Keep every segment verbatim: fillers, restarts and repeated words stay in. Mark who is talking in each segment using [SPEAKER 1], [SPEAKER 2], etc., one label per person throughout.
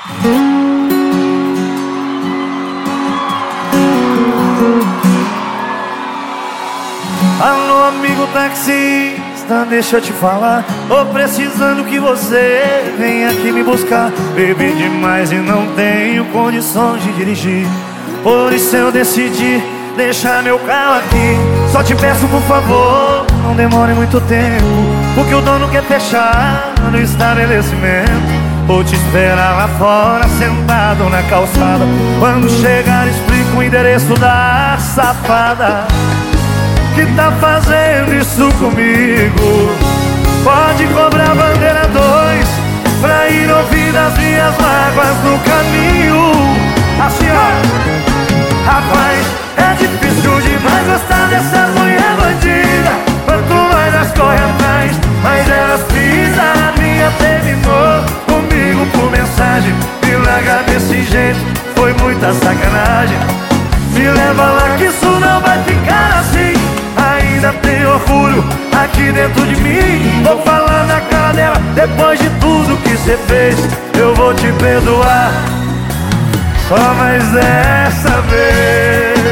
[SPEAKER 1] Alô, amigo taxista, deixa eu te falar. Tô precisando que você venha aqui me buscar. Bebi demais e não tenho condições de dirigir. Por isso eu decidi deixar meu carro aqui. Só te peço, por favor, não demore muito tempo, porque o dono quer fechar no estabelecimento. Vou te esperar lá fora, sentado na calçada. Quando chegar, explico o endereço da safada que tá fazendo isso comigo. Pode cobrar bandeira dois pra ir ouvir as minhas mágoas no caminho. Assim, ó, rapaz, é difícil demais gostar dessas mulher bandida. Quanto mais elas correm atrás, mais elas pisam na minha. Terminou comigo por mensagem, me larga desse jeito, foi muita sacanagem. Me leva lá que isso não vai ficar assim. Ainda tem orgulho aqui dentro de mim. Vou falar na cara dela, depois de tudo que cê fez, eu vou te perdoar, só mais dessa vez.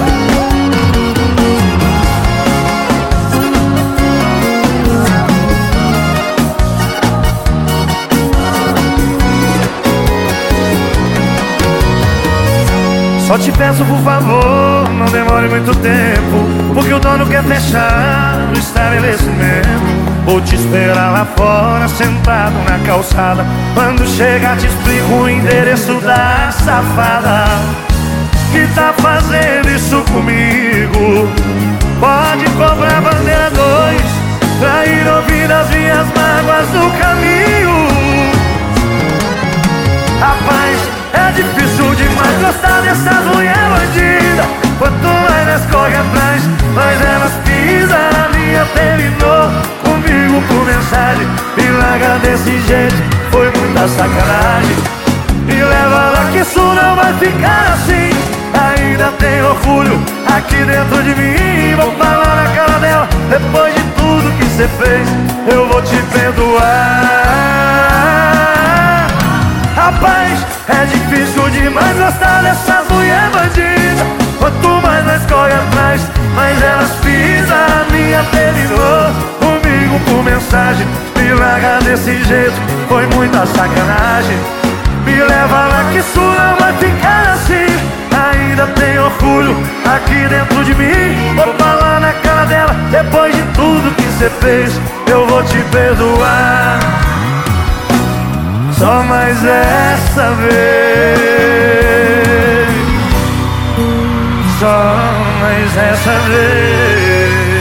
[SPEAKER 1] Só te peço, por favor, não demore muito tempo, porque o dono quer fechar o estabelecimento. Vou te esperar lá fora, sentado na calçada. Quando chegar te explico o endereço da safada que tá fazendo isso comigo. Pode cobrar bandeira dois pra ir ouvir as minhas mágoas no caminho. Rapaz, é difícil demais gostar dessas mulher bandida. Quanto mais elas correm atrás, mais elas pisam na minha. Terminou comigo por mensagem, me larga desse jeito, foi muita sacanagem. Me leva lá que isso não vai ficar assim. Ainda tem orgulho aqui dentro de mim. Vou falar na cara dela, depois de tudo que cê fez, eu vou te perdoar. Rapaz, é difícil demais gostar dessas mulher bandida. Quanto mais nós corre atrás, mais elas pisam a minha. Terminou comigo por mensagem, me larga desse jeito, foi muita sacanagem. Me leva lá que isso não vai ficar assim. Ainda tem orgulho aqui dentro de mim. Vou falar na cara dela, depois de tudo que cê fez, eu vou te perdoar, só mais essa vez, só mais essa vez.